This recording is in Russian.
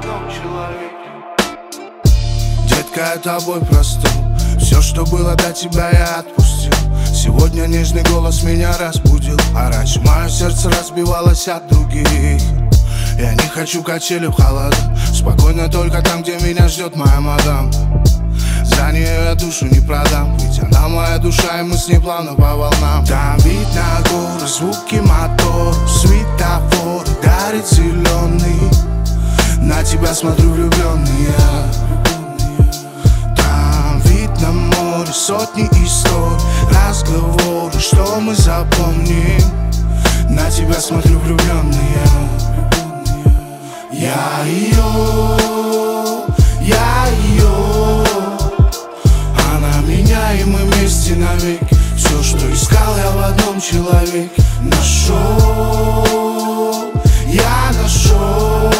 одном человеке. Детка, я тобой простыл. Все, что было до тебя, я отпустил. Сегодня нежный голос меня разбудил, а раньше мое сердце разбивалось от других. Я не хочу качели в холода, спокойно только там, где меня ждет моя мадам. За нее я душу не продам, ведь она моя душа, и мы с ней плавно по волнам. Там видно горы, звуки мотора, светофор дарит зеленый. На тебя смотрю влюбленный я. Там видно море, сотни историй, разговоры, что мы запомним. На тебя смотрю влюбленный я. Я ее, она меня, и мы вместе навеки. Все, что искал я в одном человеке, нашел, я нашел.